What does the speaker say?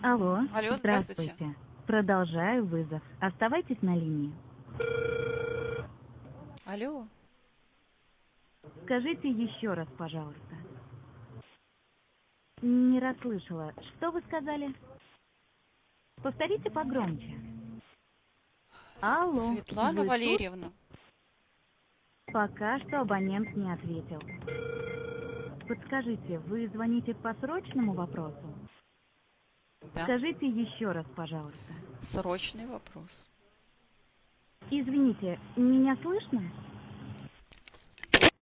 Алло, Алло, здравствуйте. здравствуйте. Продолжаю вызов. Оставайтесь на линии. Алло. Скажите еще раз, пожалуйста. Не расслышала. Что вы сказали? Повторите погромче. Алло, Светлана вы тут? Валерьевна. Пока что абонент не ответил. Подскажите, вы звоните по срочному вопросу? Да. Скажите еще раз, пожалуйста. Срочный вопрос. Извините, меня слышно?